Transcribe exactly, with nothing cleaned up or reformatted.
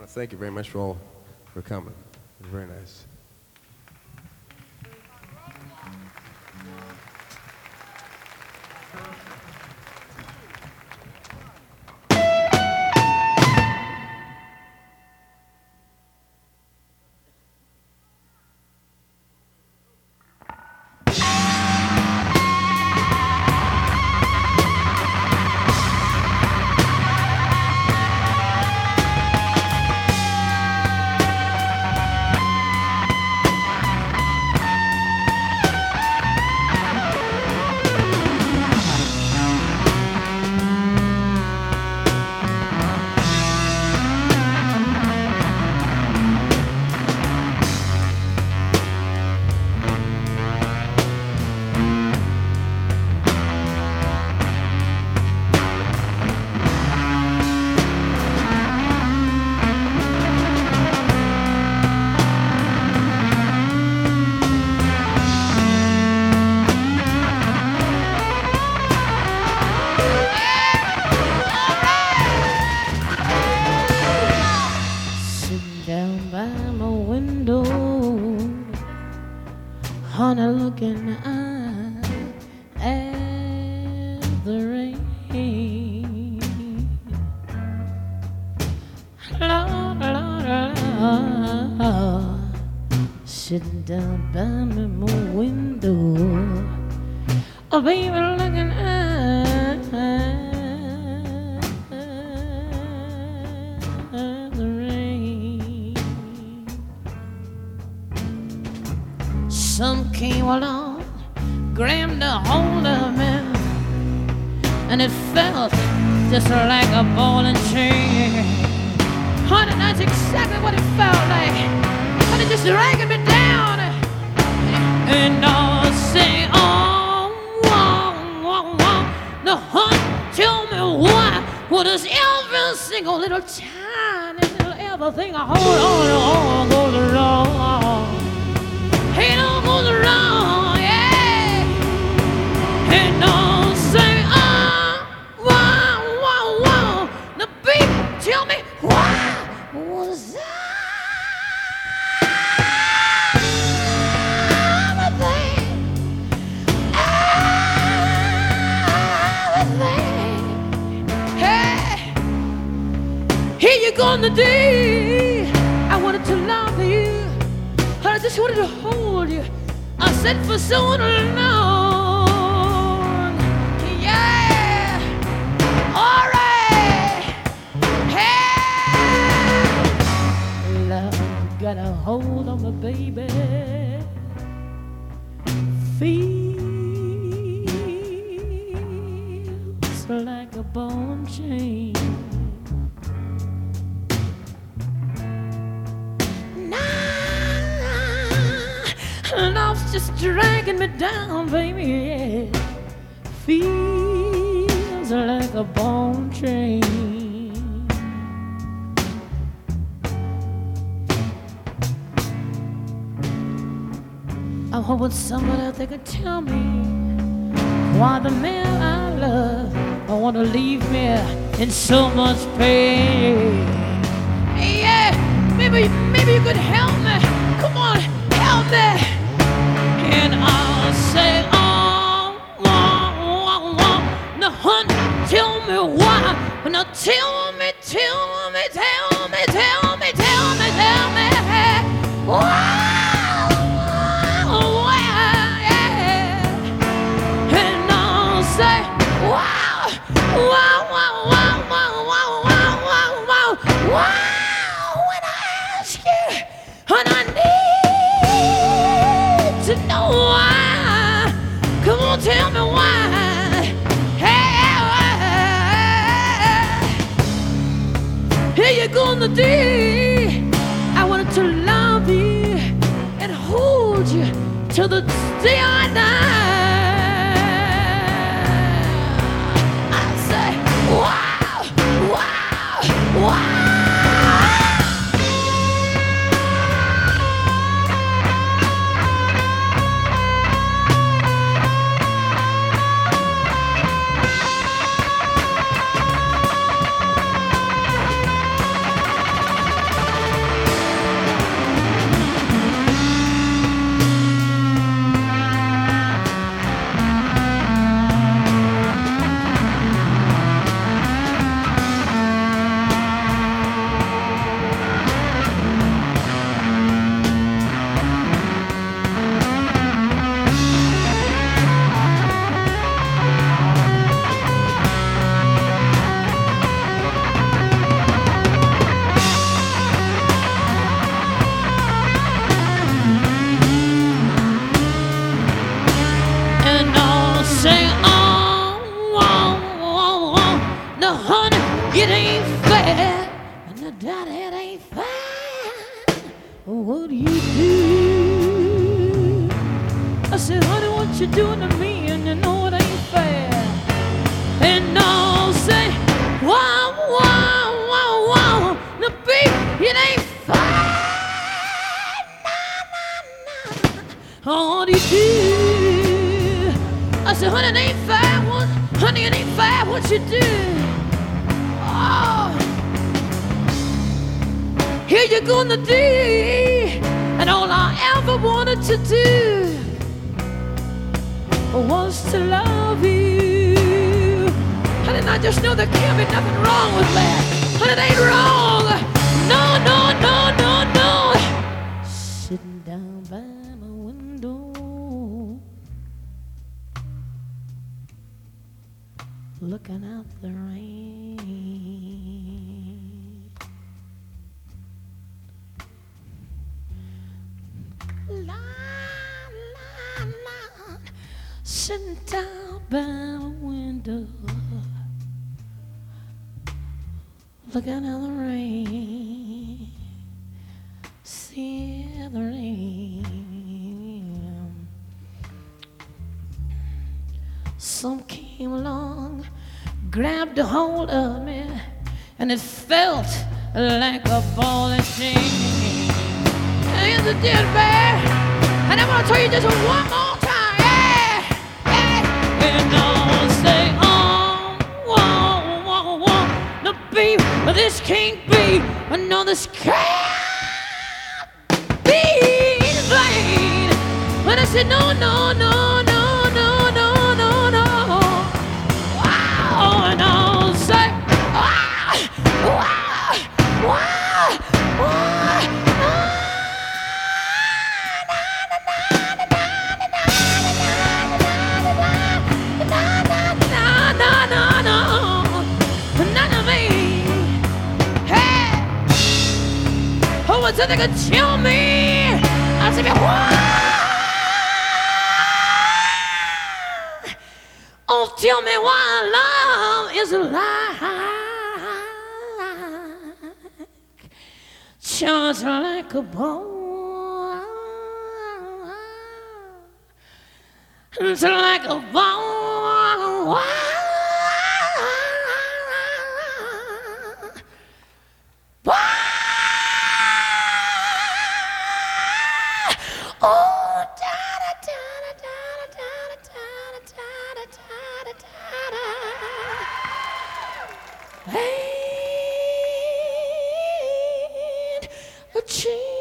want to thank you very much for all for coming. It was very nice. Sitting down by my window, oh baby, looking at the rain. Some came along, grabbed a hold of me, and it felt just like a ball and chain. Honey, that's exactly what it felt like. Honey, just dragging me down. And I'll say, oh, whoa, whoa, whoa. Now, honey, tell me why. What does every single little tiny little everything I hold on to all goes wrong? It all goes wrong, yeah. And I'll say, oh, whoa, whoa, whoa. Now, baby, tell me why. Was I? Here you go on the day I wanted to love you, I just wanted to hold you. I said for so long, yeah. All right, hey, love got a hold on my baby. Feels like a ball and chain. Love's just dragging me down, baby, yeah. Feels like a bone train. I'm hoping somebody out there can tell me why the man I love I want to leave me in so much pain. Yeah, maybe, maybe you could help me. Come on, help me. And I'll say, oh, wah, wah, wah. Now, honey, tell me why. Now, tell me, tell me, tell me, tell me, tell me, tell me why, why, yeah. And I'll say, wow, wow, wow, wow, wow, wow, wow, wow, wow, wow. When I ask you, and I need to know why. Come on, tell me why. Hey, here you go on the day I wanted to love you and hold you till the day I die. I say, wow, wow, wow. ain't fine, what do you do? I said, honey, what you doing to me? And you know it ain't fair. And I'll say, wow, wow, wow, wow. The beat, it ain't fine. Nah, nah, nah. What do you do? I said, honey, it ain't fair. What? Honey, it ain't fair. What you do? Oh. Here you go, the day, and all I ever wanted to do was to love you. Honey, I just know there can't be nothing wrong with that. Honey, it ain't wrong. No, no, no, no, no. Sitting down by my window, looking out the rain. La, la, la. Sitting down by a window, looking at the rain, see the rain. Some came along, grabbed a hold of me, and it felt like a ball and chain. And it did, babe. And I'm gonna tell you just one more time, yeah, yeah. And I'll say, oh, whoa, whoa, whoa. No, babe, this can't be. No, this can't be vain. When I said, no, no, no, no, no, no, no, no. Wow, and I'll say, wow, wow, wow, wow. So they could chill me. I said, why? Oh, tell me why love is like, just like a ball, just like a ball. Oh, da da da da da da da da da da da da. Ain't a change.